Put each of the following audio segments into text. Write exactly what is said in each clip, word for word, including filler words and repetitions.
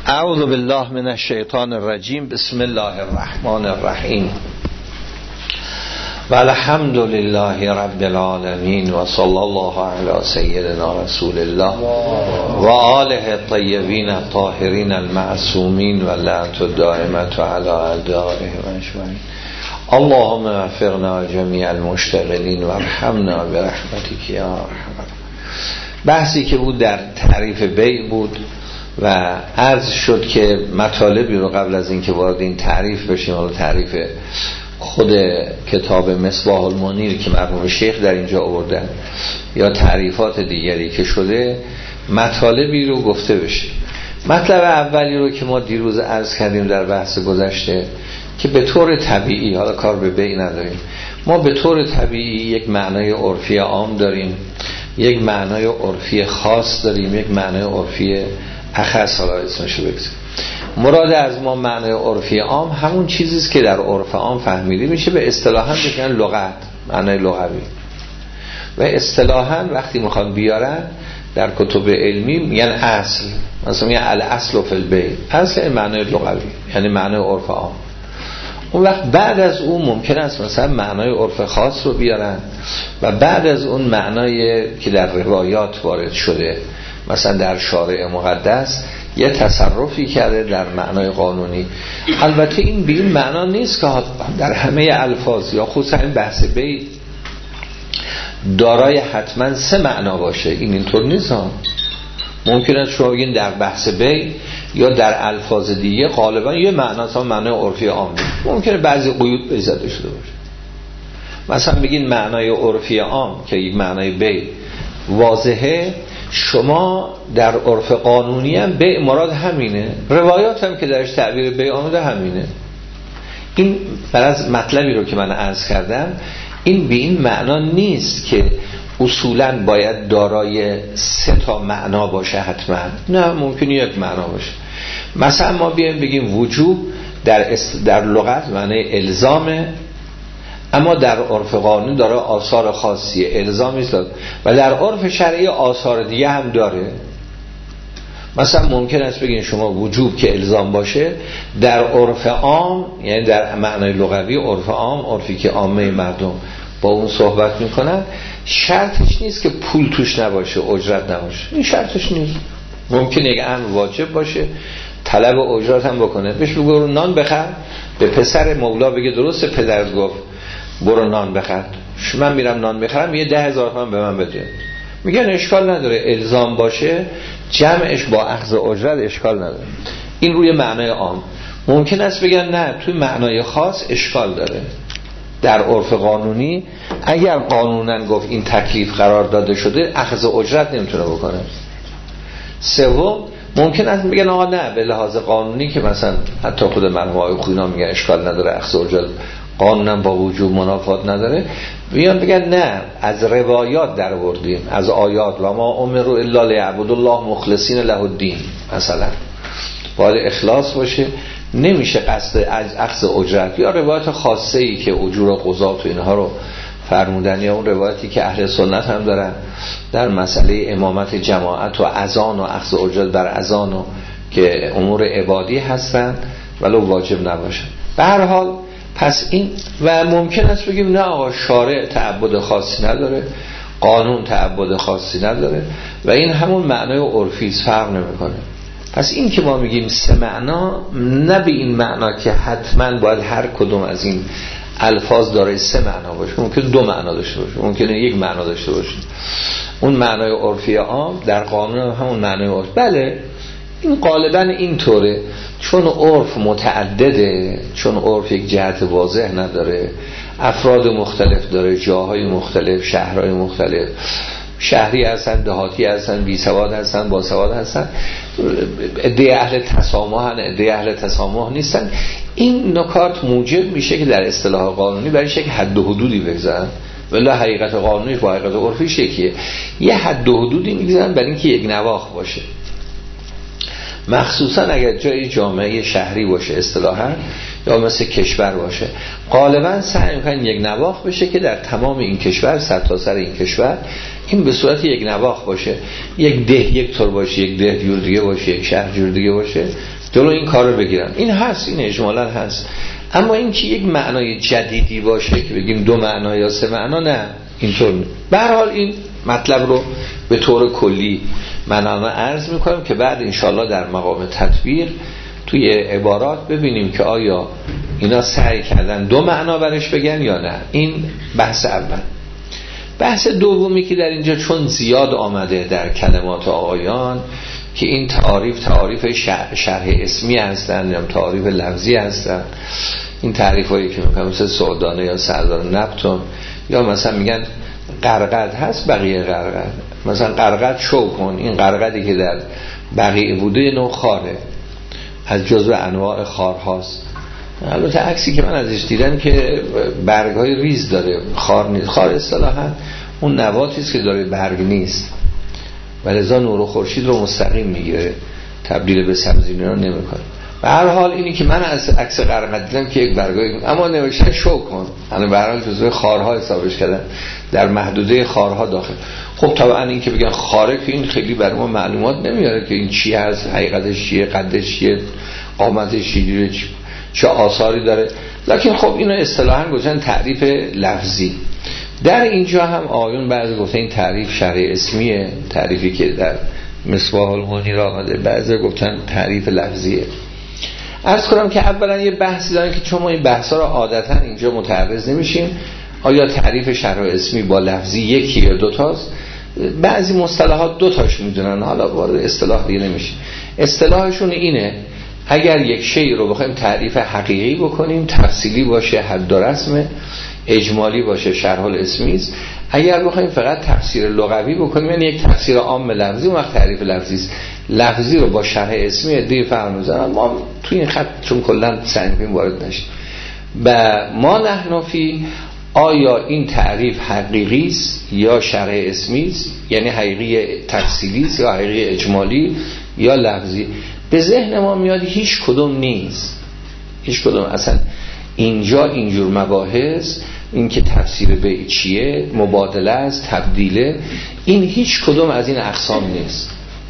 اعوذ بالله من الشیطان الرجیم. بسم الله الرحمن الرحیم. و الحمد لله رب العالمین و صلی الله علی سیدنا رسول الله و آله الطیبین الطاهرین المعصومین و لعنت الدائمة علی اعدائهم اجمعین. اللهم وفقنا جمیع المشتغلین و ارحمنا برحمتک یا ارحم. بحثی که بود در تعریف بیع بود و عرض شد که مطالبی رو قبل از اینکه وارد این تعریف بشیم، حالا تعریف خود کتاب مصباح المنیر که مرحوم شیخ در اینجا آوردن یا تعریفات دیگری که شده، مطالبی رو گفته بشه. مطلب اولی رو که ما دیروز عرض کردیم در بحث گذشته که به طور طبیعی، حالا کار به بیع نداریم، ما به طور طبیعی یک معنای عرفی عام داریم، یک معنای عرفی خاص داریم، یک معنای عرفی اخص. حالا اسمشو بگذاریم. مراد از ما معنای عرفی عام همون چیزیست که در عرف عام فهمیده میشه، به اصطلاحاً بگن لغت، معنای لغوی. و اصطلاحاً وقتی میخوان بیارن در کتب علمی میگن اصل، مثلا میگن الاصل فی البیع، اصل معنای لغوی یعنی معنای عرف عام. اون وقت بعد از اون ممکن است مثلا معنای عرف خاص رو بیارن و بعد از اون معنای که در روایات وارد شده، مثلا در شارع مقدس یه تصرفی کرده در معنای قانونی. البته این به این معنا نیست که در همه الفاظ یا خصوصا این بحث بیع دارای حتما سه معنا باشه، این اینطور نیست ها. ممکنه شما بگین در بحث بیع یا در الفاظ دیگه غالبا یه معنا تا معنای عرفی عام، ممکنه بعضی قیود بزده شده باشه. مثلا بگین معنای عرفی عام که یک معنای بیع واضحه، شما در عرف قانونی هم بیع مراد همینه، روایات هم که درش تعبیر بیع آمده همینه. این فرض مطلبی رو که من عرض کردم، این به این معنا نیست که اصولاً باید دارای سه تا معنا باشه حتما، نه، ممکنه یک معنا باشه. مثلا ما بیایم بگیم وجوب در است... در لغت معنی الزامه، اما در عرف قانونی داره آثار خاصیه، الزامی است، و در عرف شرعی آثار دیگه هم داره. مثلا ممکن است بگین شما وجوب که الزام باشه در عرف عام، یعنی در معنای لغوی عرف عام، عرفی که عامه مردم با اون صحبت میکنن، شرطش نیست که پول توش نباشه، اجرت نباشه، این شرطش نیست. ممکن یک امر واجب باشه، طلب اجرت هم بکنه، بهش بگو برو نان بخر، به پسر مولا بگه درسته پدرت گفت برو نان بخر، من میرم نان بخرم، یه ده هزار تومان به من بده، میگن اشکال نداره، الزام باشه جمعش با اخذ اجرت اشکال نداره. این روی معنای عام. ممکن است بگن نه، توی معنای خاص اشکال داره. در عرف قانونی اگر قانونا گفت این تکلیف قرار داده شده، اخذ اجرت نمیتونه بکنه. سوم ممکن است بگن آقا نه، به لحاظ قانونی که مثلا حتی خود مرحوم آقای خوینا میگن اشکال نداره، اخذ اجرت قانونا با وجوب منافات نداره، بیان بگن نه، از روایات در آوردیم، از آیات، و ما امروا الا لیعبدوا الله مخلصین له الدین، مثلا باید اخلاص باشه، نمیشه قصد از اخذ اجرت. یا روایت خاصه ای که اجور و قضات و اینها رو فرمودن، یا اون روایتی که اهل سنت هم دارن در مسئله امامت جماعت و اذان و اخذ اجرت بر اذان، و که امور عبادی هستن ولو واجب نباشه. به هر حال پس این، و ممکن است بگیم نه آقا شارع تعبد خاصی نداره، قانون تعبد خاصی نداره، و این همون معنای عرفی است، فرق نمیکنه. پس این که ما میگیم سه معنا، نه به این معنا که حتما باید هر کدوم از این الفاظ داره سه معنا باشه، ممکن دو معنا داشته باشه، ممکن یک معنا داشته باشه. اون معنای عرفی عام در قانون همون معنای عرف. بله این غالبا اینطوره، چون عرف متعدده، چون عرف یک جهت واضح نداره، افراد مختلف داره، جاهای مختلف، شهرهای مختلف، شهری هستن، دهاتی هستن، بی سواد هستن، با سواد هستن، عده اهل تسامح هستن، عده اهل تسامح نیستن. این نکات موجب میشه که در اصطلاح قانونی برایش یک حد و حدودی بگذارن، ولی حقیقت قانونی با حقیقت عرفی یکیه. یه حد و حدودی میگذارن برای اینکه یک نواخت باشه، مخصوصا اگر جای جامعه شهری باشه. اصطلاحا یا مثل کشور باشه. غالبا سعی میکنن یک نواخت بشه که در تمام این کشور، سر تا سر این کشور این به صورت یک نواخت باشه، یک ده یک طور باشه، یک ده جور دیگه باشه، یک شهر جور دیگه باشه، جلو این کار رو بگیرن. این هست، این اجمالا هست. اما این که یک معنای جدیدی باشه که بگیم دو معنا یا سه معنا، نه اینطور. به هر حال این مطلب رو به طور کلی من عرض میکنم که بعد انشالله در مقام تطبیق توی عبارات ببینیم که آیا اینا سعی کردن دو معنا برش بگن یا نه. این بحث اول. بحث دومی که در اینجا چون زیاد آمده در کلمات آقایان که این تعاریف تعاریف شرح, شرح اسمی هستن یا تعاریف لفظی هستن، این تعریف هایی که میکنم مثل سعودانه یا سردار نبتون، یا مثلا میگن قرقد هست، بقیه قرقد، مثلا قرقد شو کن، این قرقدی که در بقیه بوده نوع خاره، از جزو انواع خارهاست. البته عکسی که من ازش دیدم که برگ‌های ریز داره، خار نیست. خار اصطلاحاً اون نباتی است که داره برگ نیست و لذا نور خورشید رو مستقیم میگیره، تبدیل به سبزی رو نمیکنه. به هر حال اینی که من از عکس قرقد دیدم که یک برگای، اما نوشته شو کن، یعنی به هر حال جزو خارها حسابش کردن، در محدوده خارها داخل. خب طبعا این که بگن خاره که این خیلی برای ما معلومات نمیاره که این چی هست، حقیقتش چیه، قدش چیه، قامتش چیه، چه آثاری داره. لکن خب اینو اصطلاحاً گفتن تعریف لفظی. در اینجا هم آیون بعضی گفتن این تعریف شرح اسمیه، تعریفی که در مصباح المنیر آمده، بعضی گفتن تعریف لفظیه. عرض کنم که اولا یه بحثی دارن که چون ما این بحثا رو عادتا اینجا متعرض نمیشیم، آیا تعریف شرح اسمی با لفظی یکی یا دوتاست؟ بعضی مصطلحات دوتاش میدونن، حالا وارد اصطلاح دیگه نمیشه. اصطلاحشون اینه اگر یک شی رو بخوایم تعریف حقیقی بکنیم، تفصیلی باشه، حد و رسم، اجمالی باشه، شرح الاسمی است. اگر بخوایم فقط تفسیر لغوی بکنیم، یعنی یک تفسیر عام لفظی، اون وقت تعریف لفظی است. لفظی رو با شرح اسمی ادعای فرق می‌ذارن، ما تو این خط چون کلا سعی می‌کنیم وارد نشیم. و ما نحن فی، آیا این تعریف حقیقی است یا شرح اسمی است، یعنی حقیقی تفصیلی است یا حقیقی اجمالی یا لفظی؟ به ذهن ما میاد هیچ کدوم نیست، هیچ کدوم. اصلا اینجا اینجور مباحث، این که تفسیر به چیه، مبادله است، تبدیله، این هیچ کدوم از این اقسام نیست.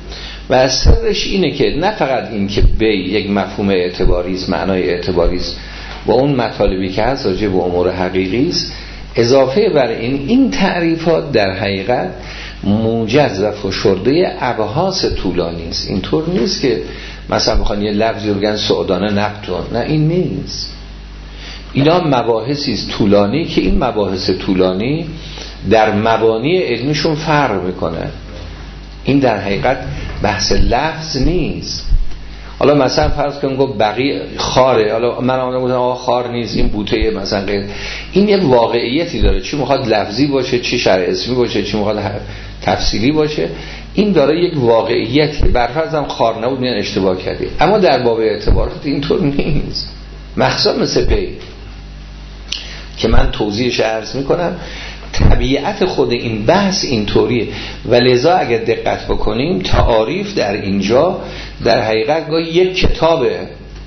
و سرش اینه که نه فقط این که به یک مفهوم اعتباری است، معنای اعتباری است، با اون مطالبی که هست راجع به امور حقیقی است، اضافه بر این این تعریفات در حقیقت موجز و فشرده ابحاث طولانی است. اینطور نیست که مثلا بخوان یه لفظی رو بگن سعودانه نبتون، نه این نیست. اینا مباحثی است طولانی که این مباحث طولانی در مبانی علمیشون فرق میکنه. این در حقیقت بحث لفظ نیست. حالا مثلا فرض کنیم گفت بقیه خاره، حالا من آمدم گفتم آقا خار نیست، این بوته مثلا غیر. این یک واقعیتی داره، چی میخواد لفظی باشه، چی شرح اسمی باشه، چی میخواد تفصیلی باشه، این داره یک واقعیتی. برفرض هم خار نبود میان اشتباه کردی، اما در باب اعتبارات اینطور نیست. مخصوصا مثل پی که من توضیحش عرض میکنم، طبیعت خود این بحث اینطوریه و لذا اگر دقت بکنیم تعاریف در اینجا در حقیقت گاهی یک کتابه.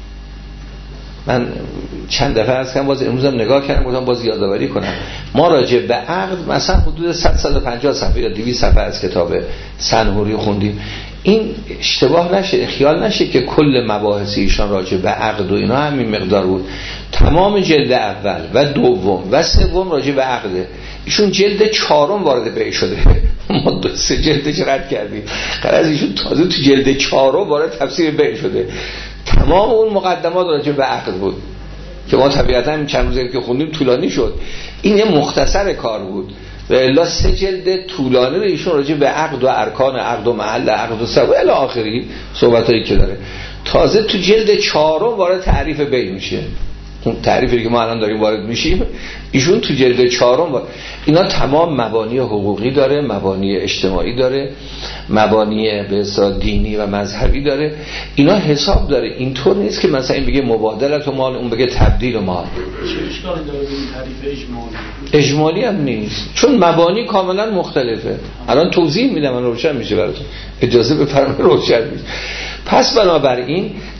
من چند دفعه عرض کردم، باز امروز هم نگاه کردم، گفتم باز یادآوری کنم، ما راجع به عقد مثلا حدود صد تا صد و پنجاه صفحه یا دویست صفحه از کتاب سنهوری خوندیم. این اشتباه نشه، خیال نشه که کل مباحث ایشان راجع به عقد و اینا همین مقدار بود. تمام جلد اول و دوم و سوم راجع به عقده. ایشون جلد چهارم وارد بیع شده، ما دو سه جلدش رد کردیم، قرار ایشون تازه تو جلد چهارم وارد تفسیر بیع شده. تمام اون مقدمات راجع به عقد بود که ما طبیعتا چند روزی که خوندیم طولانی شد. این یه مختصر کار بود و الا سه جلد طولانی رو ایشون راجع به عقد و ارکان عقد و محل عقد و سبب الی آخری صحبتایی که داره. تازه تو جلد چهارم وارد تعریف بیع میشه. اون تعریفی که ما الان داریم وارد میشیم ایشون تو جلد چهارم وارد. اینا تمام مبانی حقوقی داره، مبانی اجتماعی داره، مبانی به اصطلاح دینی و مذهبی داره. اینا حساب داره. اینطور نیست که مثلا این بگه مبادلت و مال، اون بگه تبدیل و مال. چه اشکالی داره به این تعریف اجمالی؟ اجمالی هم نیست، چون مبانی کاملا مختلفه. الان توضیح میدم، من روشن میشه براتون، اجازه بفرمایید روشن میشه. پس بنابراین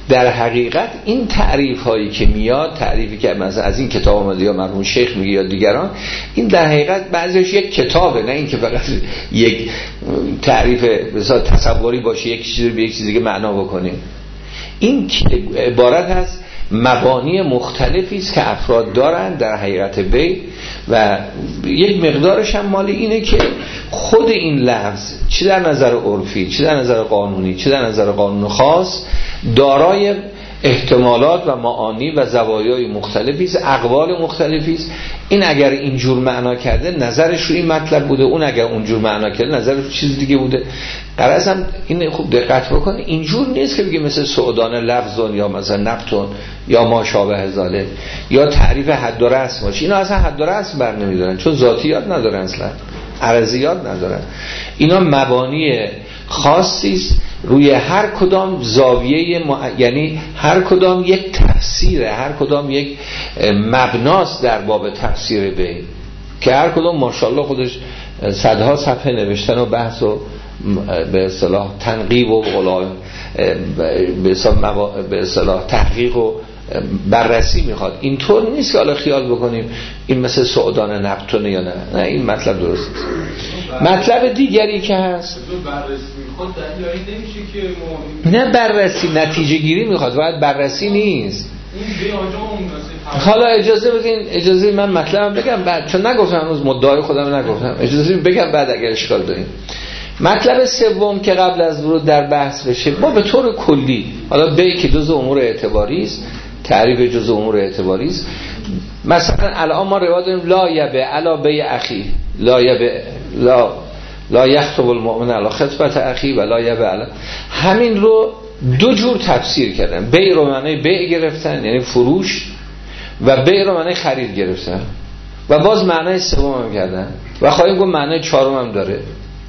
در حقیقت این تعریف هایی که میاد، تعریفی که مثلا از این کتاب اومده یا مرحوم شیخ میگه یا دیگران، این در حقیقت بعضیش یک کتابه، نه اینکه فقط یک تعریف مثلا تصوری باشه یک چیزی به یک چیزی که معنا بکنه. این عبارت هست مبانی مختلفی است که افراد دارن در حقیقت بی، و یک مقدارش هم مال اینه که خود این لفظ چه در نظر عرفی، چه در نظر قانونی، چه در نظر قانون خاص، دارای احتمالات و معانی و زوایای مختلفی است، اقوال مختلفی است. این اگر اینجور معنا کرده نظرش رو این مطلب بوده، اون اگر اونجور معنا کرده نظرش رو چیز دیگه بوده. غرضم این خوب دقت بکنه، اینجور نیست که بگه مثل سعودان لفظون یا مثلا نقطون یا ما شابه ذالک یا تعریف حد و رسم باشه. اینا اصلا حد و رسم بر نمیدارن، چون ذاتیات ندارن، اصلا عرضیات ندارن. اینا مبانی خاصی است روی هر کدام زاویه مع... یعنی هر کدام یک تفسیره، هر کدام یک مبناست در باب تفسیر به، که هر کدام ماشاءالله خودش صدها صفحه نوشتن و بحث و به اصطلاح تنقیب و غلا به اصطلاح تحقیق و بررسی میخواد. اینطور نیست که حالا خیال بکنیم این مثل سعودان نقطونه یا نه، نه این مطلب درست نیست. مطلب دیگری که هست بررسی میخواد دلیل نمیشه که نه بررسی نتیجه گیری میخواد، باید بررسی نیست. حالا اجازه بدین، اجازه من مطلبم بگم بعد، چون نگفتم هنوز مدعای خودم نگفتم، اجازه بگم بعد اگر اشکال داریم. مطلب سوم که قبل از ورود در بحث بشه، ما به طور کلی حالا بی که جزء امور اعتباری است، تعریف جزء امور اعتباری است. مثلا الان ما روایت داریم لا یبه علا بی اخی، لا یبه لا لا یخطب المؤمن علی خطبت اخی و لا یبه علا، همین رو دو جور تفسیر کردن. بی رو معنی بی گرفتن یعنی فروش، و بی رو معنی خرید گرفتن، و باز معنی سوم هم کردن، و خواهیم گفت معنی چهارم هم داره.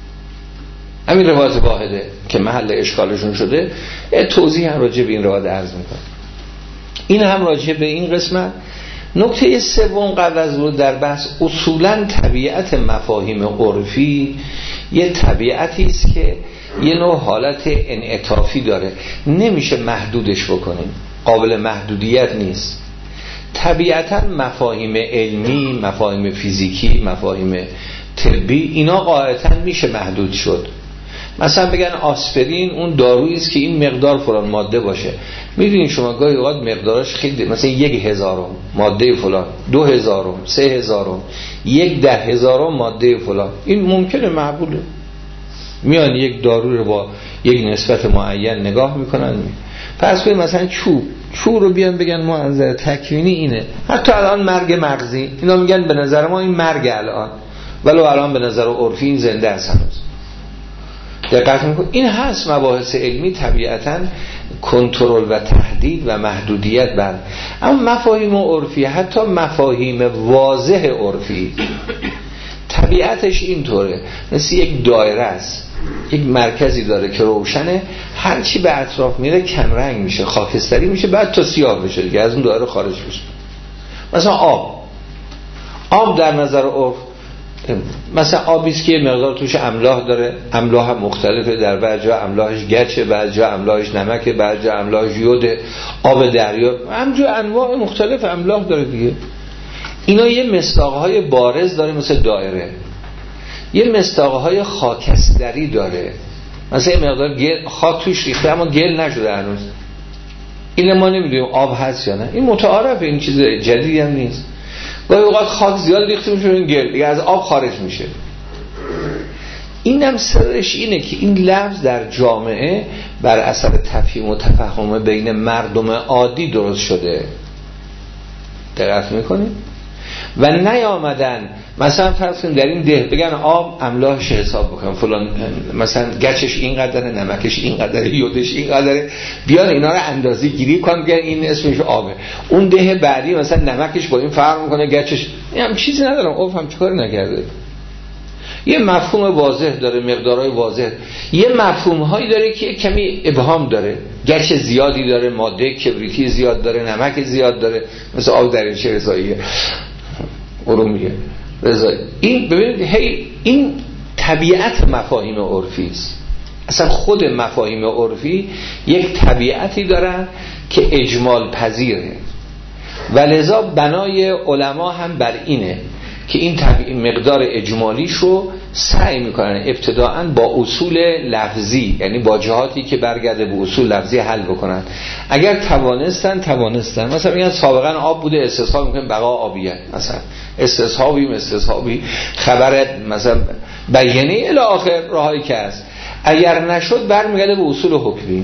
همین روایت واحده که محل اشکالشون شده، توضیح هم راجع به این روایت عرض میکنم. این هم راجع به این قسمت. نکته سوم قبل از ورود در بحث، اصولا طبیعت مفاهیم عرفی یه طبیعتی است که یه نوع حالت انعطافی داره، نمیشه محدودش بکنیم، قابل محدودیت نیست. طبیعتا مفاهیم علمی، مفاهیم فیزیکی، مفاهیم طبی، اینا قاعدتا میشه محدود شد. مثلا بگن آسپرین اون دارویی است که این مقدار فلان ماده باشه. میدونین شما گاهی اوقات مقدارش خیلی، مثلا یک هزارم ماده فلان، دو هزارم، سه هزارم، یک ده هزارم ماده فلان، این ممکنه معقوله. میان یک دارو رو با یک نسبت معین نگاه میکنن. فرض کنید مثلا چوب چوب رو بیان بگن ما از نظر تکوینی اینه. حتی الان مرگ مغزی اینا میگن به نظر ما این مرگ الان، ولو الان به نظر عرفی این زنده است هنوز. دقت میکنید این هست مباحث علمی طبیعتاً کنترل و تهدید و محدودیت بر، اما مفاهیم عرفی، حتی مفاهیم واضح عرفی طبیعتش اینطوره، مثل یک دایره است، یک مرکزی داره که روشنه، هرچی به اطراف میره کم رنگ میشه، خاکستری میشه، بعد تا سیاه بشه دیگه، از اون دایره خارج بشه. مثلا آب آب در نظر عرف مثلا آبیست که مقدار توش املاح داره، املاح هم مختلفه، در بعض جا املاحش گچه، بعض جا املاحش نمکه، بعض جا املاحش یوده، آب دریا، همجور انواع مختلف املاح داره دیگه. اینا یه مصداقهای بارز داره مثل دایره، یه مصداقهای خاکستری داره، مثلا یه مقدار گل خاک توش ریخته اما گل نشده هنوز، این ما نمیدونیم آب هست یا نه، این متعارفه، این چیز جدیدی هم نیست. گاهی اوقات خاک زیاد ریخته میشه این گل دیگه از آب خارج میشه. اینم سرش اینه که این لفظ در جامعه بر اثر تفهیم و تفاهم بین مردم عادی درست شده. دقت میکنید؟ و نیامدن مثلا فرض کنیم در این ده بگن آب املاحش حساب بکنم فلان، مثلا گچش اینقدره، نمکش اینقدره، یودش اینقدره، بیان اینا رو اندازه گیری کنن بگن این اسمش آبه. اون ده بعدی مثلا نمکش با این فرق میکنه، گچش هم چیزی ندارم، آب هم چیکار نکرده. یه مفهوم واضح داره، مقدارهای واضح، یه مفهومهایی داره که کمی ابهام داره، گچ زیادی داره، ماده کبریتی زیاد داره، نمک زیاد داره، مثل آب دریاچه رضاییه ارومیه رضایی. این ببینید هی این طبیعت مفاهیم عرفی است. اصلا خود مفاهیم عرفی یک طبیعتی دارن که اجمال پذیره و لذا بنای علما هم بر اینه که این مقدار اجمالیش رو سعی میکنن ابتداعاً با اصول لفظی، یعنی با جهاتی که برگرده به اصول لفظی حل بکنن. اگر توانستن توانستن مثلا میگن سابقا آب بوده، استصحاب میکنن بقا آبیه، مثلا استصحابی استصحابی خبر مثلا بیانیه الی آخر راهی که هست. اگر نشد برمیگرده به اصول حکمی،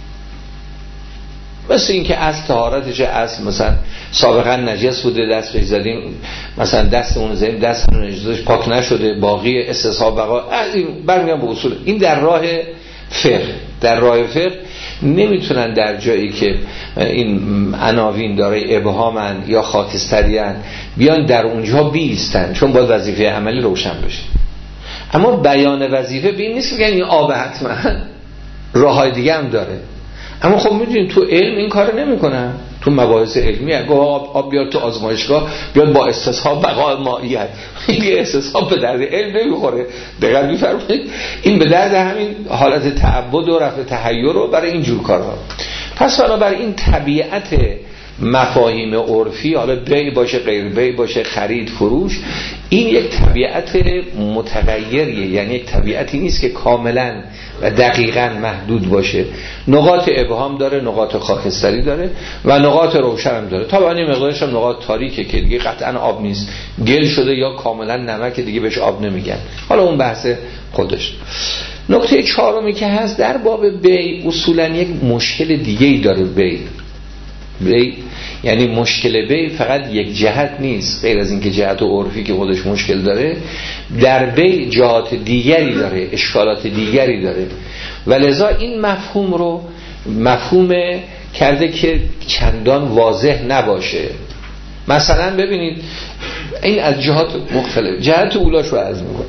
مثل این که از طهارتش از مثلا سابقا نجس بوده دست بهش زدیم، مثلا دستمون زدیم دستمون نجسش پاک نشده، باقی استصحاب بقا، برمیگردن به اصول. این در راه فقه. در راه فقه نمیتونن در جایی که این عناوین داره ابهامن یا خاکستریان بیان در اونجا بیستن، چون باید وظیفه عملی روشن بشه. اما بیان وظیفه بین نیست که این آب حتما راههای دیگه هم داره. اما خب میدونید تو علم این کار نمیکنن، تو مباحث علمی اگه آب, آب بیاد تو آزمایشگاه بیاد با استصحاب بقای مائیت، این استصحاب به درد علم نمیخوره. دقیقاً میفرمایید این به درد همین حالت تعبد و رفع تحیر رو برای این جور کارها. پس بنابراین این طبیعت مفاهیم عرفی، حالا بیع باشه غیر بیع باشه خرید فروش، این یک طبیعت متغیریه، یعنی یک طبیعتی نیست که کاملا و دقیقاً محدود باشه. نقاط ابهام داره، نقاط خاکستری داره و نقاط روشن هم داره. طبعا این مقدارش هم نقاط تاریکه که دیگه قطعا آب نیست، گل شده یا کاملا نمک دیگه بهش آب نمیگن. حالا اون بحث خودش. نکته چهارمی که هست در باب بیع اصولا یک مشکل دیگه‌ای داره. بیع بیع یعنی مشکل بیع فقط یک جهت نیست، غیر از اینکه جهت عرفی که خودش مشکل داره، در بیع جهات دیگری داره، اشکالات دیگری داره و لذا این مفهوم رو مفهوم کرده که چندان واضح نباشه. مثلا ببینید این از جهات مختلف، جهت اولاش رو عرض میکنم.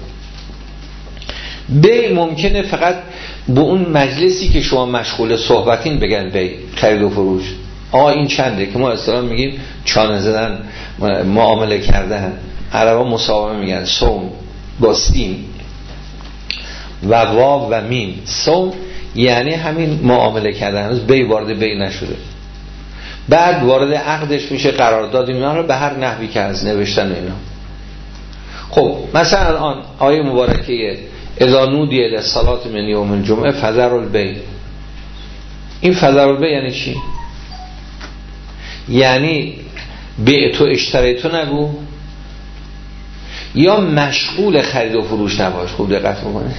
بیع ممکنه فقط به اون مجلسی که شما مشغول صحبتین بگن بیع، خرید و فروش. آه این چنده که ما اصطلاحاً میگیم چانه زدن، معامله کردن. عربا مساومه میگن، سوم با سین و واو و میم. سوم یعنی همین معامله کردن، هنوز بی وارد بی نشده، بعد وارد عقدش میشه، قرارداد اینا رو به هر نحوی که از نوشتن اینا. خب مثلا الان آیه مبارکه اذا نودی للصلاة من یوم الجمعه فذروا البیع، این فذروا البیع یعنی چی؟ یعنی بیع تو اشتری تو نگو یا مشغول خرید و فروش نباش. خوب دقت بکنید.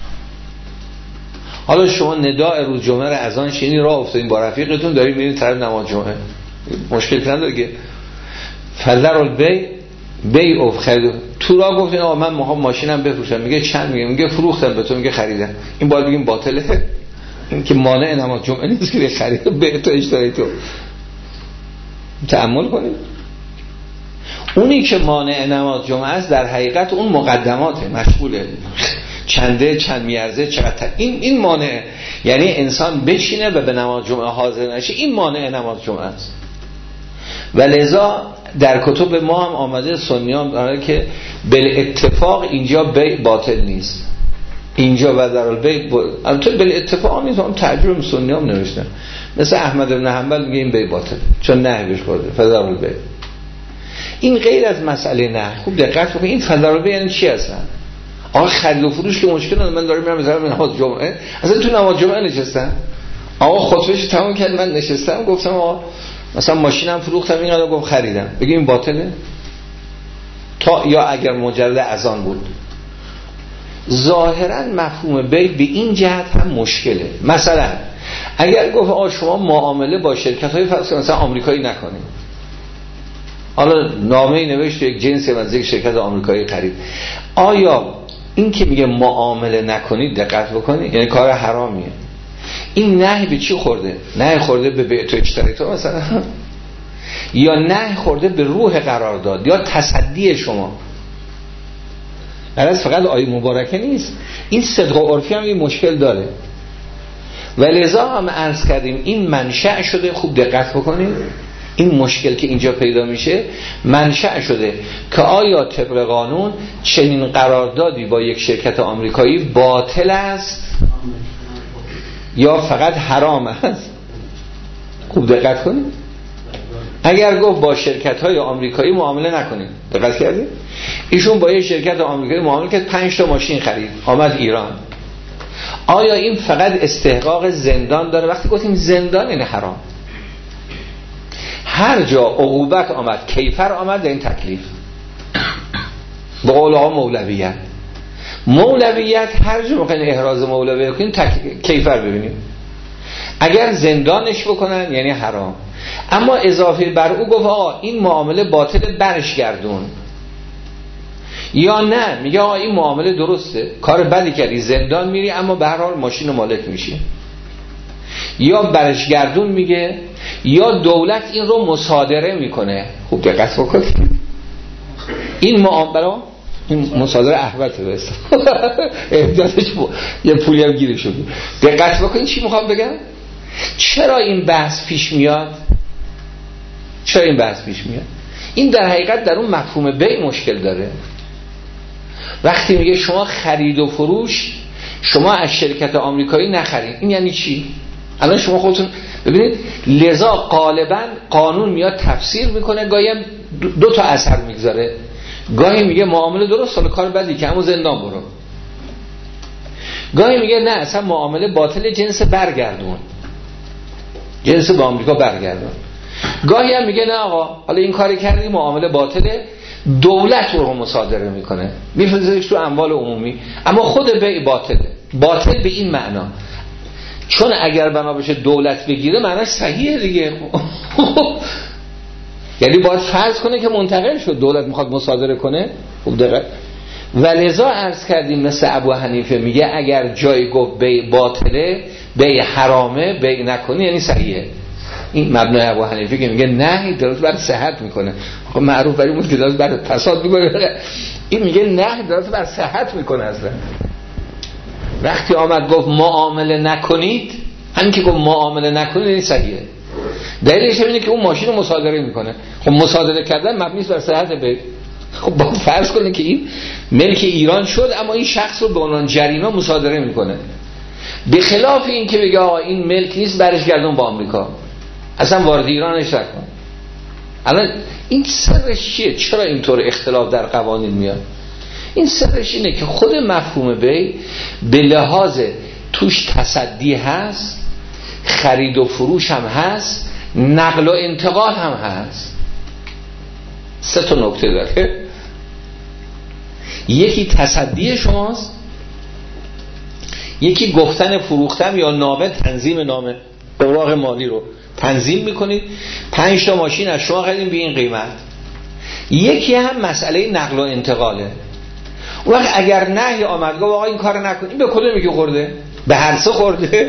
حالا شما نداء روز جمعه رو از آن شینی راه افتادین با رفیقتون دارید میرید طرف نماز جمعه، مشکل که نداره که فذر البیع بیع او خرید. تو راه گفتین آقا من میخوام ماشینم بفروشم، میگه چند؟ میگه میگه فروختم به تو، میگه خریدم. این باید بگیم باطله، این که مانع نماز جمعه نیست که خرید بیع تو اشتری تو. تأمل کنید. اونی که مانع نماز جمعه است در حقیقت اون مقدماته، مشغوله، چنده چند میارزه چقدر، این این مانع. یعنی انسان بشینه و به نماز جمعه حاضر نشه، این مانع نماز جمعه است. و لذا در کتب ما هم آمده، سنیان داره که بالاتفاق اینجا بیع باطل نیست، اینجا و در البیع البته بالاتفاق نیست، هم ترجمه سنیان نوشتن. مثل احمد بن حنبل میگه این بیع باطل چون نهی بهش خورده، فذر البیع. این غیر از مسئله نه. خوب دقت کنید این فذر البیع یعنی چی اصلا؟ آقا خرید و فروش که مشکل نداره، من دارم میرم مثلا نماز جمعه، اصلا تو نماز جمعه نشستم، آقا خطبهش تمام کرد، من نشستم گفتم آقا مثلا ماشینم فروختم اینقدر، گفت خریدم، بگیم این باطله؟ تا یا اگر مجرد اذان بود. ظاهرا مفهوم بیع به این جهت هم مشکله. مثلا اگر گفت آقا شما معامله با شرکت‌های فرض مثلا آمریکایی نکنید، حالا نامه‌ای نوشت یک جنسی از یک شرکت آمریکایی خرید، آیا این که میگه معامله نکنید دقت بکنید یعنی کار حرامیه؟ این نهی به چی خورده؟ نهی خورده به بیع تو اشتری تو مثلا، یا نهی خورده به روح قرارداد یا تصدی شما؟ غرض فقط آیه مبارکه نیست، این صدق و عرفی هم این مشکل داره. و لذا هم عرض کردیم این منشأ شده. خوب دقت بکنید، این مشکل که اینجا پیدا میشه منشأ شده که آیا طبق قانون چنین قراردادی با یک شرکت آمریکایی باطل است یا فقط حرام است؟ خوب دقت کنید. اگر گفت با شرکت‌های آمریکایی معامله نکنید، دقت کردید؟ ایشون با یه شرکت آمریکایی معامله کرد، پنج تا ماشین خرید، آمد ایران. آیا این فقط استحقاق زندان داره؟ وقتی گفتیم زندان این حرام، هر جا عقوبت آمد، کیفر آمد، این تکلیف. به قول آقا مولویت، مولویت هر جا میخواین احراز مولویت کنین تک... کیفر ببینید. اگر زندانش بکنن یعنی حرام. اما اضافه بر او گفت آقا این معامله باطل، برش گردون. یا نه میگه آقا این معامله درسته، کار بدی کردی، زندان میری اما به هر حال ماشین مالک میشی. یا برش گردون میگه، یا دولت این رو مصادره میکنه. خوب دقت بکنید، این معامله این مصادره احوته بس احدادش یه پولی هم گیره شد. دقت بکنید چی میخوام بگم. چرا این بحث پیش میاد؟ چرا این بحث پیش میاد؟ این در حقیقت در اون مفهوم بیع مشکل داره. وقتی میگه شما خرید و فروش، شما از شرکت آمریکایی نخرید، این یعنی چی؟ الان شما خودتون ببینید، لذا غالبا قانون میاد تفسیر میکنه، گاهی هم دو تا اثر میگذاره. گاهی میگه معامله درست، حالا کار بدی که همون زندان برو. گاهی میگه نه اصلا معامله باطل، جنس برگردون، جنس با آمریکا برگردون. گاهی هم میگه نه آقا حالا این کاری کردی معامله باطله، دولت رو مصادره میکنه، میفرستش تو اموال عمومی، اما خود بیع باطله. باطل به این معنا، چون اگر بنا بشه دولت بگیره معناش صحیحه دیگه. یعنی باید فرض کنه که منتقل شد، دولت میخواد مصادره کنه. خوب دقت. ولذا عرض کردیم مثل ابو حنیفه میگه اگر جای گفت بیع باطله، بیع حرامه، بیع نکنی یعنی صحیحه. این مبنای ابو حنیفه که میگه نه دولت بر صحت میکنه، خب معروف برای اون که دولت بر فساد میکنه. این میگه نه دولت بر صحت میکنه. اصلا وقتی آمد گفت معامله نکنید، همین که گفت معامله نکنید یعنی صحیحه. دلیلش اینه که اون ماشین رو مصادره میکنه. خب مصادره کردن مبنی است بر صحت بیع. خب با فرض کنه که این ملک ایران شد، اما این شخص رو به عنوان جریمه مصادره میکنه. به خلاف این که بگه آقا این ملک نیست، برش گردون با آمریکا، اصلا وارد ایرانش نکن. الان این سرش چیه؟ چرا اینطور اختلاف در قوانین میاد؟ این سرش اینه که خود مفهوم بیع به لحاظ توش تصدی هست، خرید و فروش هم هست، نقل و انتقال هم هست. سه تا نکته داره. یکی تصدی شماست، یکی گفتن فروختم یا نامه، تنظیم نامه، اوراق مالی رو تنظیم میکنید، پنج تا ماشین از شما خریدیم به این قیمت. یکی هم مسئله نقل و انتقاله. اون وقت اگر نهی آمد گفت آقا این کار نکن، این به کدوم میگه خورده؟ به هر سه خورده؟ در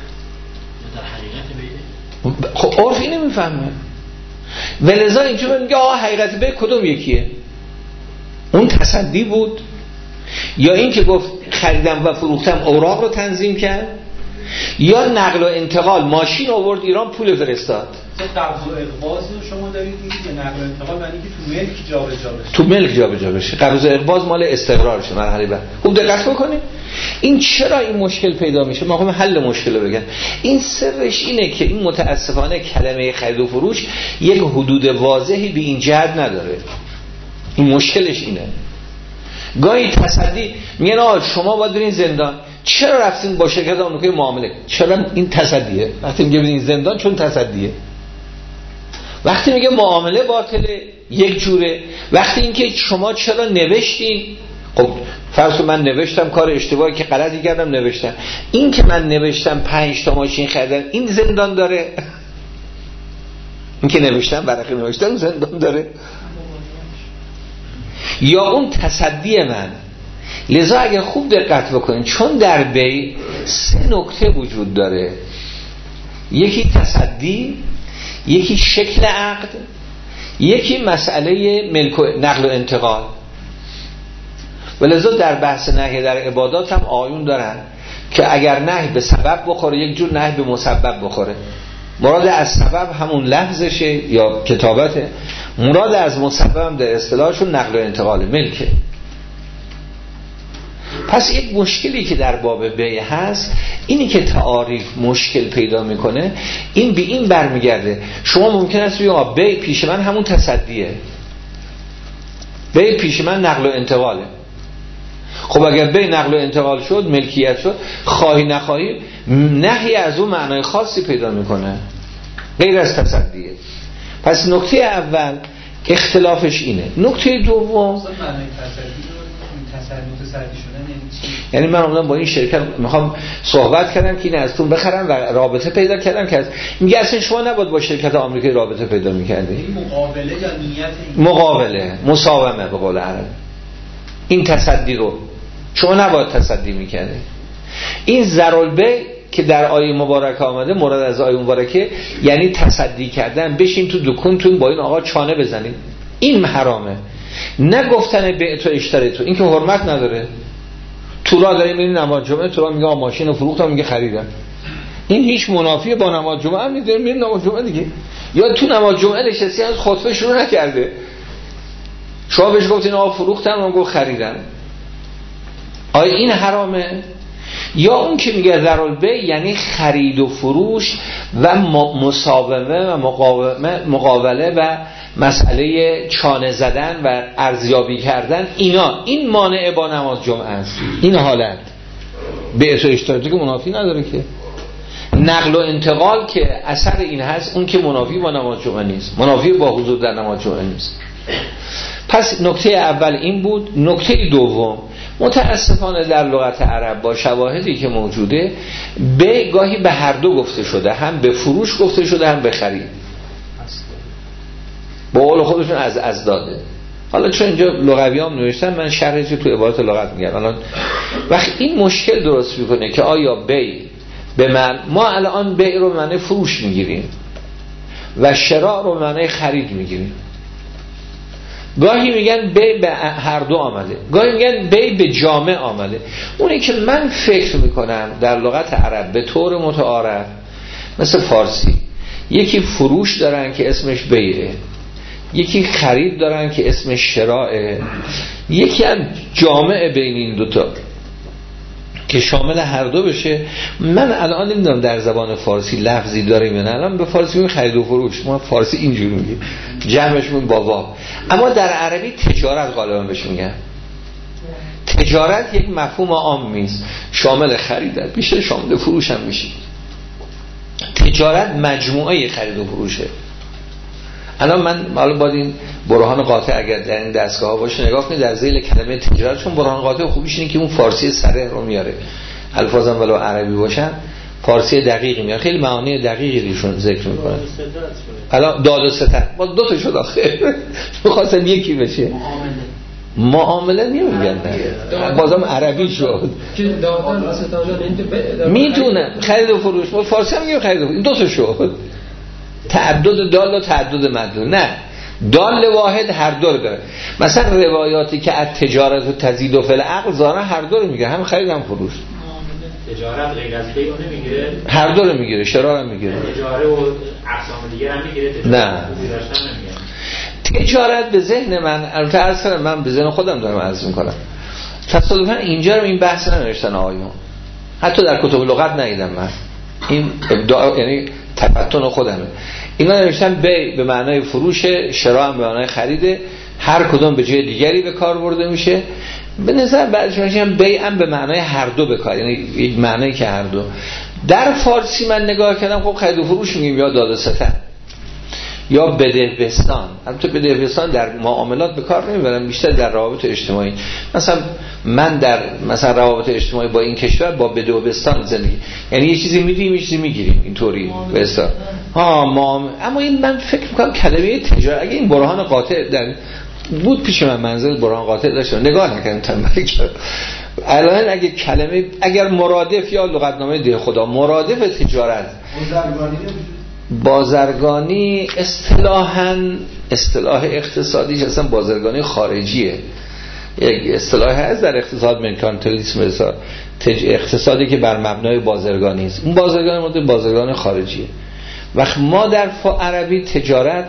حقیقت بیه. خب عرف اینو میفهمه. ولذا اینجا میگه آقا حقیقت بیه کدوم یکیه؟ اون تصدی بود یا این که گفت خریدم و فروختم اوراق رو تنظیم کرد، یا نقل و انتقال، ماشین آورد ایران پول فرستاد. قبض و اقباض شما دارید میگید یا نقل و انتقال معنی که تو ملک جابجا بشه؟ تو ملک جابجا بشه. قبض و اقباض مال استقرارشه، مرحله بعد. خوب دقت بکنید. این چرا این مشکل پیدا میشه؟ ما میخوام حل مشکل رو بگم. این سرش اینه که این متاسفانه کلمه خرید و فروش یک حدود واضحی به این جهت نداره. این مشکلش اینه. گاهی تصدی میگن آقا شما باید برین زندان، چرا رفتین با شرکت آمریکایی معامله؟ چرا این تصدیه؟ وقتی میگه برین زندان چون تصدیه. وقتی میگه معامله باطله یک جوره. وقتی اینکه شما چرا نوشتین، خب فرض من نوشتم کار اشتباهی که غلطی کردم نوشتم، این که من نوشتم پنج تا ماشین خریدم این زندان داره؟ این که نوشتم برقی نوشتم زندان داره؟ یا اون تصدی من؟ لذا اگر خوب دقت بکنین، چون در بیع سه نکته وجود داره، یکی تصدی، یکی شکل عقد، یکی مسئله ملک و نقل و انتقال. ولذا در بحث نهی در عبادات هم آیون دارن که اگر نهی به سبب بخوره یک جور نهی به مسبب بخوره. مراد از سبب همون لفظشه یا کتابته، مراد از مسبب هم در اصطلاحشون نقل و انتقال ملکه. پس یک مشکلی که در باب بیع هست اینی که تعاریف مشکل پیدا میکنه، این به این برمیگرده. شما ممکن است بگید بیع پیش من همون تصدیه، بیع پیش من نقل و انتقاله. خب اگر بیع نقل و انتقال شد، ملکیت شد، خواهی نخواهی نهی از اون معنای خاصی پیدا میکنه غیر از تصدیه. پس نکته اول اختلافش اینه. نکته دوم یعنی من اومدم با این شرکت میخوام صحبت کردم که این ازتون بخرم و رابطه پیدا کردم که از میگه اصلا شما نباید با شرکت آمریکایی رابطه پیدا میکردی. مقابله یا نیت مقابله، مساومه به قول عرب. این تصدی رو شما نباید تصدی میکردی. این ضرالبیع که در آیه مبارکه آمده، مراد از آیه مبارکه یعنی تصدی کردن، بشین تو دکونتون با این آقا چانه بزنید، این حرامه. نه گفتن بیع تو اشتری تو، این که حرمت نداره. تو را داریم این نماز جمعه، تو را میگه ماشین رو فروختم، میگه خریدم، این هیچ منافی با نماز جمعه هم نیست. میریم نماز جمعه دیگه، یا تو نماز جمعه نشستی از خطبه شروع نکرده، شما بهش گفتین آقا فروختم، اون گفت خریدم. آیا این حرامه؟ یا اون که میگه ضرالبیع یعنی خرید و فروش و مساومه و مقاومه، مقاوله و مسئله چانه زدن و ارزیابی کردن، اینا این مانع با نماز جمعه است. این حالت بیع و اشتراطی که منافی نداره که. نقل و انتقال که اثر این هست، اون که منافی با نماز جمعه نیست، منافی با حضور در نماز جمعه نیست. پس نکته اول این بود. نکته دوم، متاسفانه در لغت عرب با شواهدی که موجوده، به گاهی به هر دو گفته شده، هم به فروش گفته شده هم به خرید. با قول خودشون از از داده. حالا چون اینجا لغوی هم نوشتن، من شرحش تو عبارت لغت میگم. الان وقت این مشکل درست میکنه که آیا بیع به من، ما الان بیع رو به معنی فروش میگیریم و شراء رو به معنی خرید میگیریم. گاهی میگن بیع به هر دو آمده، گاهی میگن بیع به جامع آمده. اونی که من فکر میکنم در لغت عرب به طور متعارف، مثل فارسی، یکی فروش دارن که اسمش بیعه، یکی خرید دارن که اسمش شراءه، یکی هم جامع بین این دوتا که شامل هر دو بشه. من الان نمیدونم در زبان فارسی لفظی داریم یا نه. الان به فارسی میگیم خرید و فروش، ما فارسی اینجوری میگیم، جمعش میگیم با وا. اما در عربی تجارت غالبا بهش میگن. تجارت یک مفهوم عام نیست، شامل خرید است، بیشتر شامل فروش هم میشه. تجارت مجموعه خرید و فروشه. الان من حالا با این برهان قاطع اگر در این دستگاه ها باشه نگاه کنید، در ذیل کلمه تجارت، چون برهان قاطع خوبیش اینه که اون فارسی صریح رو میاره، الفاظم ولو عربی باشن فارسی دقیقی میاره، خیلی معانی دقیقی ایشون ذکر میکنه. الان داد و ستد با دو تا شد آخه می‌خواستن یکی بشه. معامله نمیگن، بازم عربی شد. میتونه خرید و فروش، با فارسی هم میگه خرید و فروش، این دو تا شد. تعدد دال و تعدد مدلول، نه دال واحد هر دو رو داره. مثلا روایاتی که از تجارت و تزید و فل عقل ظاهرا هر دو رو میگه، هم خرید هم فروش. تجارت غیر از بیع نمیگیره، هر دو رو میگیره، شراء هم میگیره، تجارت و اقسام دیگه هم میگیره. نه تجارت به ذهن من، البته اصلا من به ذهن خودم دارم عرض میکنم، تصادفا اینجا رو این بحث ننوشتن آقایون، حتی در کتب لغت ندیدم من، این ابداع یعنی تفتن خودمه. اینا نوشتن بیع به معنای فروش، شراء به معنای خریده، هر کدوم به جای دیگری به کار برده میشه. به نظر بعضیش میگن بیع هم به معنای هر دو به کار، یعنی یک معنایی که هر دو. در فارسی من نگاه کردم، خب خرید و فروش میگیم یا داد و ستد یا بدهبستان. البته بدهبستان در معاملات به کار نمیبرن، بیشتر در روابط اجتماعی. مثلا من در مثلا روابط اجتماعی با این کشور با بدهبستان زندگی، یعنی یه چیزی میدیم یه چیزی میگیریم، اینطوری به اصطلاح ها معامله. اما این من فکر میکنم کلمه تجارت، اگه این برهان قاطع در بود پیش من، منزل برهان قاطع داشتم نگاه نکردم تنبیه کردم. الان اگه کلمه اگر مرادف یا لغتنامه ده خدا مرادف تجارت بازرگانی اصطلاحاً اصطلاح اقتصادیش اصلا بازرگانی خارجیه، یک اصطلاح هست در اقتصاد مرکانتیلیسم، اقتصادی که بر مبنای بازرگانی است. اون بازرگانی مورد بازرگانی خارجیه. وقت ما در عربی تجارت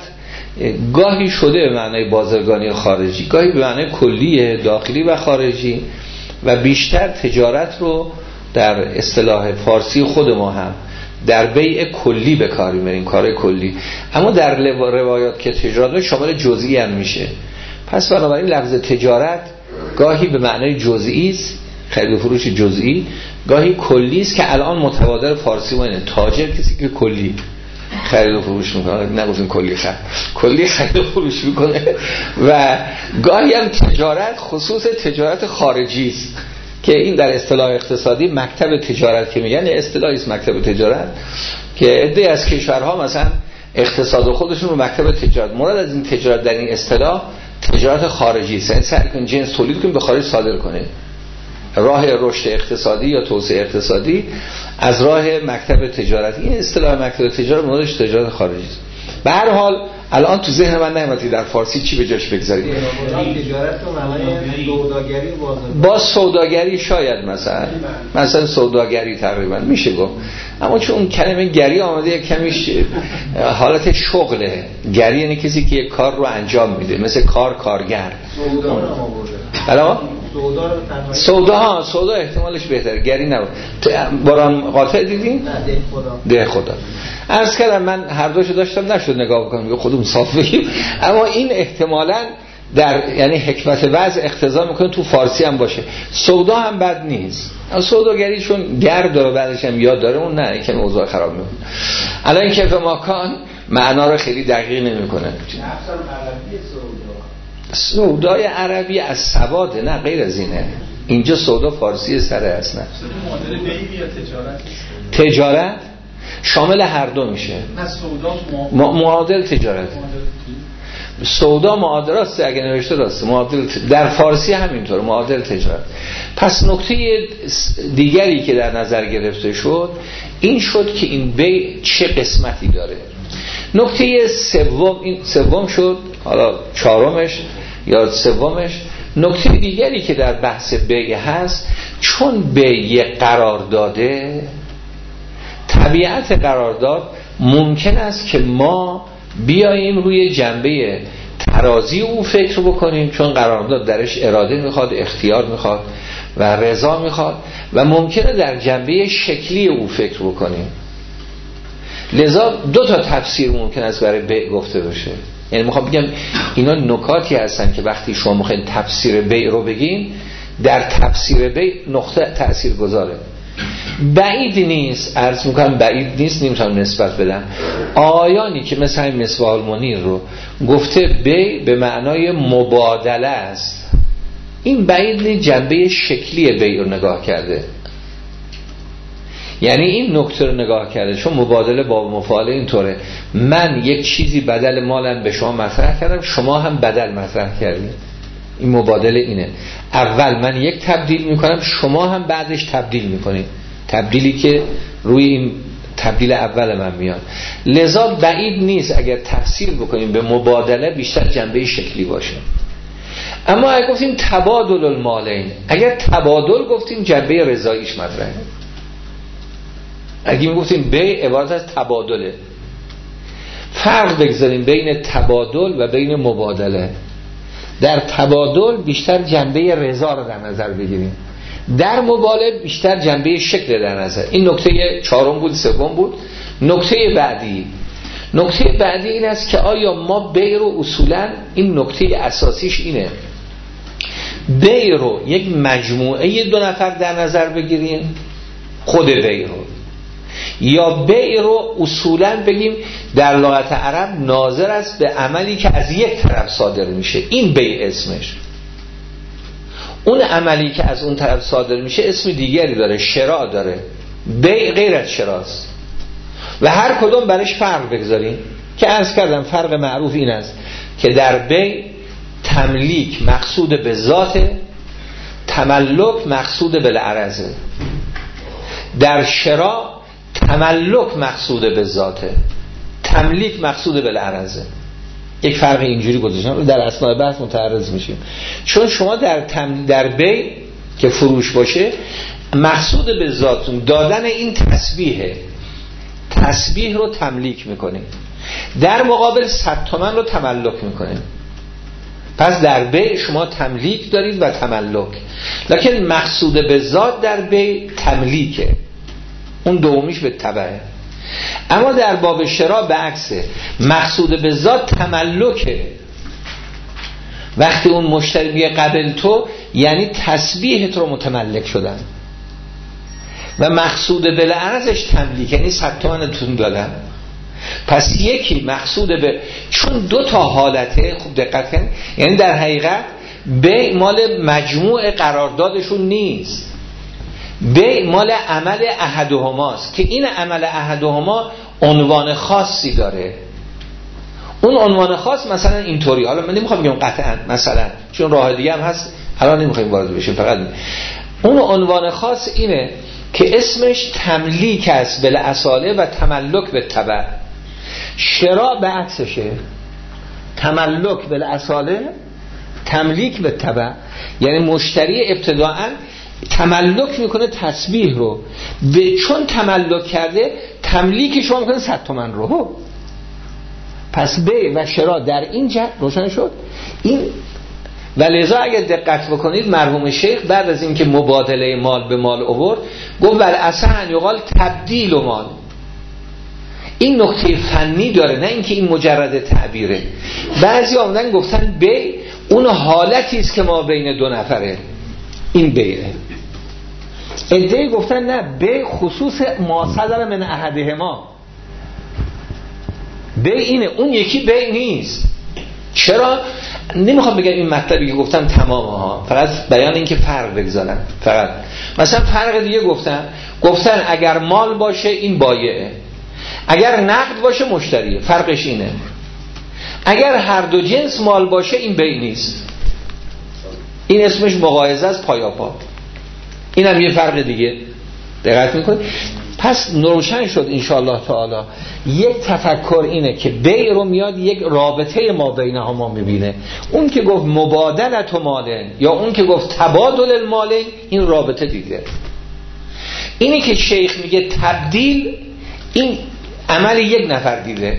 گاهی شده به معنای بازرگانی خارجی، گاهی به معنای کلیه، داخلی و خارجی. و بیشتر تجارت رو در اصطلاح فارسی خود ما هم در بیع کلی به کار میبریم، کار کلی. اما در روایات که تجارت شامل جزئی هم میشه. پس بنابراین لفظ تجارت گاهی به معنای جزئی است، خرید و فروش جزئی، گاهی کلی است که الان متبادر فارسی ما اینه. تاجر کسی که کلی خرید و فروش میکنه، نگفتیم کلی خرید، کلی خرید و فروش میکنه. و گاهی هم تجارت خصوص تجارت خارجی است که این در اصطلاح اقتصادی مکتب تجارت که میگن، اصطلاحی است مکتب تجارت، که عده‌ای از کشورها مثلا اقتصاد خودشون رو مکتب تجارت، مراد از این تجارت در این اصطلاح تجارت خارجی است، یعنی سعی کن جنس تولید کنیم به خارج صادر کنه. راه رشد اقتصادی یا توسعه اقتصادی از راه مکتب تجارت. این اصطلاح مکتب تجارت مرادش تجارت خارجی است. به هر حال الان تو ذهن من نمیاد در فارسی چی به جاش بگذارید. تجارت رو معنای سوداگری با سوداگری شاید مثلا مثلا سوداگری تقریبا میشه گفت، اما چون اون کلمه گری آمده یک کمیش حالت شغله. گری یعنی کسی که یک کار رو انجام میده، مثل کار کارگر. سودا رو آورده. بله سودا رو تنها سودا ها سودا احتمالش بهتره، گری نبود. باران قاطع دیدین؟ نه ده خدا. ده خدا. عرض کردم من هر دوشو داشتم، نشد نگاه بکنم میگه خودمون صاف بگیم، اما این احتمالاً در یعنی حکمت وضع اقتضا میکنه تو فارسی هم باشه. سودا هم بد نیست، اما سوداگری چون گرد داره بعدش هم یاد داره اون نه یکم اوضاع خراب میکنه. الان کیف ماکان معنا رو خیلی دقیق نمیکنه. سودای عربی از سواده، نه غیر از اینه. اینجا سودا فارسی سره است. نه تجارت شامل هر دو میشه. نه سودا معادل تجارت. سودا معادل است، اگه نوشته راسته معادل در فارسی همینطور معادل تجارت. پس نکته دیگری که در نظر گرفته شد این شد که این بیع چه قسمتی داره. نکته سوم این سوم شد، حالا چهارمش یا سومش. نکته دیگری که در بحث بیع هست، چون بیع قرار داده، طبیعت قرارداد ممکن است که ما بیاییم روی جنبه ترازی او فکر بکنیم، چون قرارداد درش اراده میخواد، اختیار میخواد و رضا میخواد، و ممکنه در جنبه شکلی او فکر بکنیم. لذا دو تا تفسیر ممکن است برای بیع گفته بشه. یعنی میخوام بگم اینا نکاتی هستن که وقتی شما میخواین تفسیر بیع رو بگین، در تفسیر بیع نقطه تأثیر گذاره. بعید نیست، عرض میکنم بعید نیست، نمیتونم نسبت بدم، آیانی که مثل همین مصباح المنیر رو گفته بیع به معنای مبادله است، این بعید نیست جنبه شکلی بیع رو نگاه کرده. یعنی این نکته رو نگاه کرده، چون مبادله با مفاعله اینطوره، من یک چیزی بدل مالم به شما مطرح کردم، شما هم بدل مطرح کردید. این مبادله اینه، اول من یک تبدیل میکنم، شما هم بعدش تبدیل میکنید، تبدیلی که روی این تبدیل اول من میاد. لذا بعید نیست اگر تفسیر بکنیم به مبادله بیشتر جنبه شکلی باشه. اما اگر گفتیم تبادل المالین، اگر تبادل گفتیم جنبه رضاییش مطرحه. اگه میگفتیم بیع عبارت از تبادله، فرق بگذاریم بین تبادل و بین مبادله. در تبادل بیشتر جنبه رضا رو در نظر بگیریم، در مبادله بیشتر جنبه شکل در نظر. این نکته چهارم بود، سوم بود. نکته بعدی نکته بعدی این است که آیا ما بیع رو اصولا، این نکته اساسیش اینه، بیع رو یک مجموعه دو نفر در نظر بگیریم، خود بیع رو، یا بیع رو اصولا بگیم در لغت عرب ناظر است به عملی که از یک طرف صادر میشه، این بیع اسمش. اون عملی که از اون طرف صادر میشه اسم دیگری داره، شراء داره. بیع غیر از شراست و هر کدوم برش فرق بگذاریم که عرض کردم فرق معروف این است که در بیع تملیک مقصود به ذات، تملک مقصود به العرضه. در شراء تملک مقصود به ذاته، تملیک مقصود به العرضه. یک فرق اینجوری گذاشتم، در اثناء بحث متعرض میشیم. چون شما در تم... در بیع که فروش باشه مقصود به ذاتون دادن این تسبیحه، تسبیح رو تملیک میکنیم، در مقابل صد تومن رو تملک میکنیم. پس در بیع شما تملیک دارید و تملک، لکن مقصود به ذات در بیع تملیکه، اون دومیش به تبعه. اما در باب شرا به عکسه، مقصود به ذات تملکه. وقتی اون مشتری میگه قبل تو، یعنی تسبیحت رو متملک شدن، و مقصود بالعرضش تملیک، یعنی صد تومنتون دادن. پس یکی مقصود به، چون دو تا حالته، خوب دقت کنید، یعنی در حقیقت بیع مال مجموع قراردادشون نیست، بیع مال عمل احدهماست که این عمل احدهما عنوان خاصی داره. اون عنوان خاص مثلا اینطوری، حالا من نمیخوام بگم قطعا، مثلا چون راه دیگه هم هست، حالا نمیخوایم وارد بشیم، فقط اون عنوان خاص اینه که اسمش تملیک است بالاصاله و تملک به تبع. شرا به عکسشه، تملک بالاصاله، تملیک به تبع، یعنی مشتری ابتداعا تملک میکنه تسبیح رو، به چون تملک کرده تملیک شما میکنه صد تومن رو. پس بیع و شرا در این جهت روشن شد. این و لذا اگر دقت بکنید مرحوم شیخ بعد از اینکه مبادله مال به مال آورد گفت بل اصحن یقال تبدیل و مال. این نکته فنی داره، نه اینکه این مجرد تعبیره. بعضی آمدن گفتن بیع اون حالتی است که ما بین دو نفره، این بیعه. عده‌ای گفتن نه، بیع خصوص ما صدر من احدهما، بیع اینه، اون یکی بیع نیست. چرا؟ نمیخوام بگم این مطلبی که گفتم تمام ها، فقط بیان این که فرق بگذارن. فقط مثلا فرق دیگه گفتن گفتن اگر مال باشه این بایعه، اگر نقد باشه مشتریه. فرقش اینه، اگر هر دو جنس مال باشه این بیع نیست، این اسمش مقایضه از پایاپا. این هم یه فرق دیگه. دقت میکنید؟ پس روشن شد انشاءالله تعالی. یک تفکر اینه که بیع رو میاد یک رابطه ما بینها ما میبینه. اون که گفت مبادلت و مالن یا اون که گفت تبادل المالن، این رابطه دیگه. اینی که شیخ میگه تبدیل، این عمل یک نفر دیده،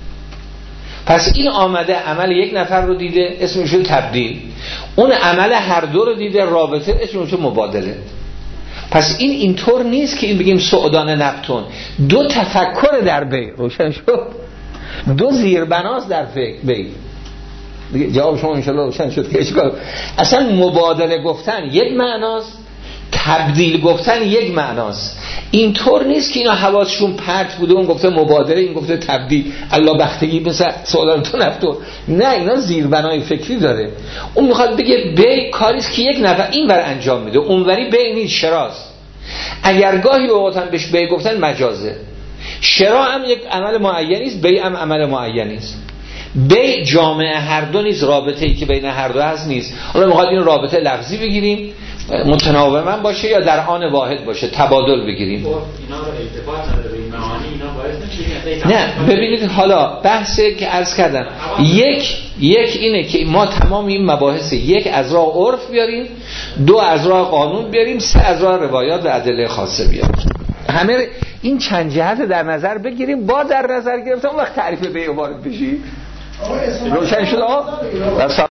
پس این آمده عمل یک نفر رو دیده اسمش تبدیل، اون عمل هر دو رو دیده رابطه اسمش مبادله. پس این اینطور نیست که این بگیم سعودان نبتون، دو تفکر در بیع روشن شد، دو زیربناست در بیع. جواب شما انشالله روشن شد که اشکال. اصلا مبادله گفتن یک معناست، تبدیل گفتن یک معناست. اینطور نیست که اینا حواسشون پرت بوده، اون گفته مبادله این گفته تبدیل، الله بختگی مثل سعودان نبتون. نه، اینا زیربنای فکری داره. اون میخواد بگه بیع کاریست که یک نفر این ور انجام میده، اونوری بیع نیست، شراست. اگر گاهی اوقات هم بهش بیع گفتن مجازه. شرا هم یک عمل معینی است، بیع هم عمل معینی است. بیع جامعه هر دو نیست، رابطه ای که بین هر دو هست نیست. حالا میخواد این رابطه لفظی بگیریم متناوبا باشه یا در آن واحد باشه، تبادل بگیریم. اینا رو التفات نداره به این معانی، اینا باعث نمیشه. نه ببینید حالا بحثی که عرض کردم، یک یک اینه که ما تمام این مباحث، یک از راه عرف بیاریم، دو از راه قانون بیاریم، سه از راه روایات و ادله خاصه بیاریم. همه این چند جهت در نظر بگیریم، با در نظر گرفتن وقت تعریف بیع وارد بشی. روشن شد آقا؟